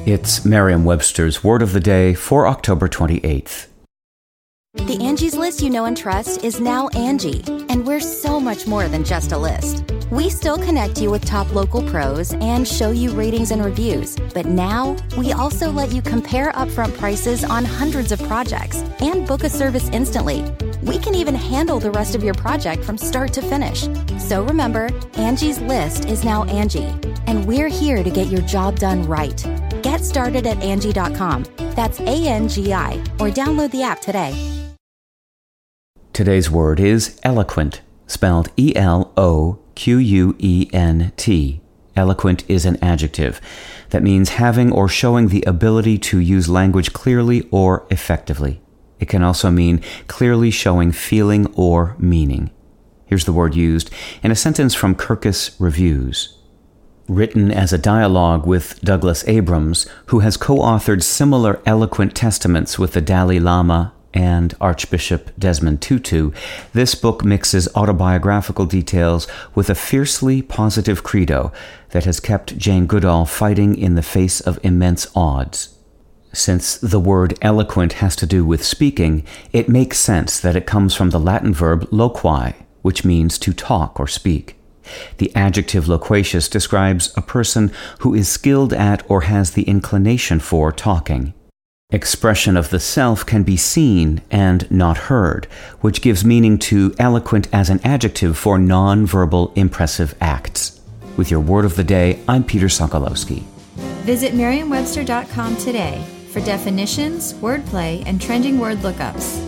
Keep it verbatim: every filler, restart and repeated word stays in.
It's Merriam-Webster's Word of the Day for October twenty-eighth. The Angie's List you know and trust is now Angie, and we're so much more than just a list. We still connect you with top local pros and show you ratings and reviews, but now we also let you compare upfront prices on hundreds of projects and book a service instantly. We can even handle the rest of your project from start to finish. So remember, Angie's List is now Angie, and we're here to get your job done right. Get started at Angie dot com. That's A N G I, or download the app today. Today's word is eloquent, spelled E L O Q U E N T. Eloquent is an adjective that means having or showing the ability to use language clearly or effectively. It can also mean clearly showing feeling or meaning. Here's the word used in a sentence from Kirkus Reviews. Written as a dialogue with Douglas Abrams, who has co-authored similar eloquent testaments with the Dalai Lama and Archbishop Desmond Tutu, this book mixes autobiographical details with a fiercely positive credo that has kept Jane Goodall fighting in the face of immense odds. Since the word eloquent has to do with speaking, it makes sense that it comes from the Latin verb loqui, which means to talk or speak. The adjective loquacious describes a person who is skilled at or has the inclination for talking. Expression of the self can be seen and not heard, which gives meaning to eloquent as an adjective for non-verbal impressive acts. With your Word of the Day, I'm Peter Sokolowski. Visit Merriam Webster dot com today for definitions, wordplay, and trending word lookups.